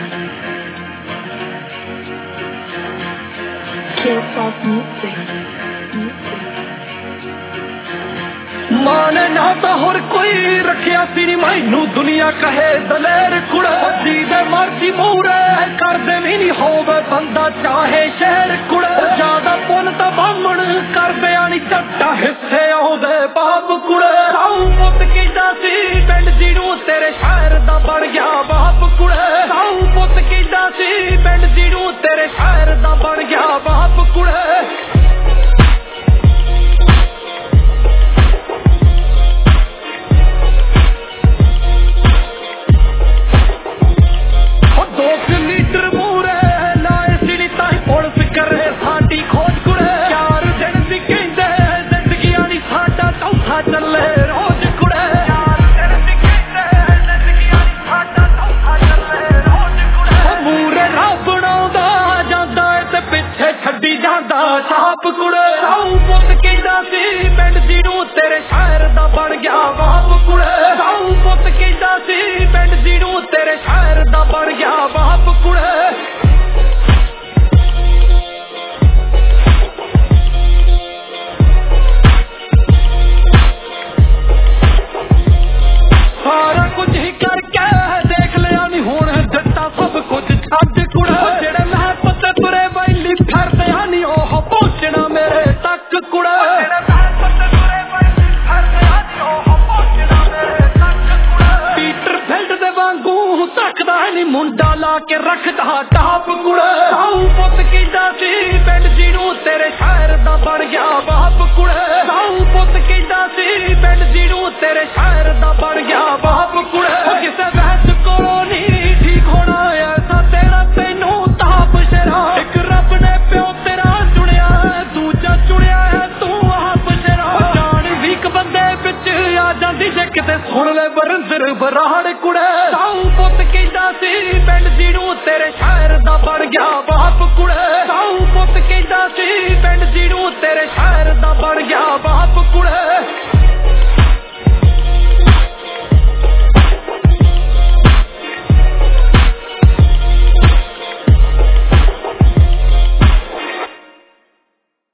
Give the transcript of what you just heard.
मां ने ना तो होर कोई रखिया सी नी मैनू दुनिया कहे दलेर कुड़े जी दे मर्जी मूरे कर दे भी नहीं होवे बंदा चाहे शहर कुड़े ज्यादा पुन तो बामण कर दे आनी चट्टा हिस्से आउंदे बाप कुड़े साऊ पुत किदा सी पिंड जीनू तेरे शहर दा बन गया बाप कुड़े साऊ पुत किदा सी पिंड जीनू तेरे शहर दा बन गया बाप कुड़े छाप कुड़े साऊ पुत किदा सी पिंड जीनू तेरे शहर दा बन गया बाप कुड़े साऊ पुत किदा सी पिंड जीनू तेरे शहर दा बन गया बाप कुड़े सारा कुछ ही करके देख लिया नी हुण दिता सब कुछ छड्ड कुड़े जेड़े मैं पत्ते तुरे बैली फिरदे नी ओह पहुंचना मेरे तक कुड़े पीटर फील्ड दे वांगू तकदा नी मुंडा ला के रखदा टाप कुड़े साऊ पुत किदा सी पिंड जीनू तेरे शहर दा बन गया बाप कुड़े साऊ पुत किदा सी पिंड जीनू तेरे शहर दा बन गया बाप कुड़े किसे बहस कोलों नहीं ठीक होना ऐसा तेरा तैनू ताप शरा एक रब ने प्यो तेरा चुनिया दूजा चुनिया है तू आप शरा जान वीक बंदे बिच आ जांदी जे किते सुन ले बरंदर बराड़ कुड़े साऊ पुत किदा सी पिंड जीनू तेरे शहर दा बन गया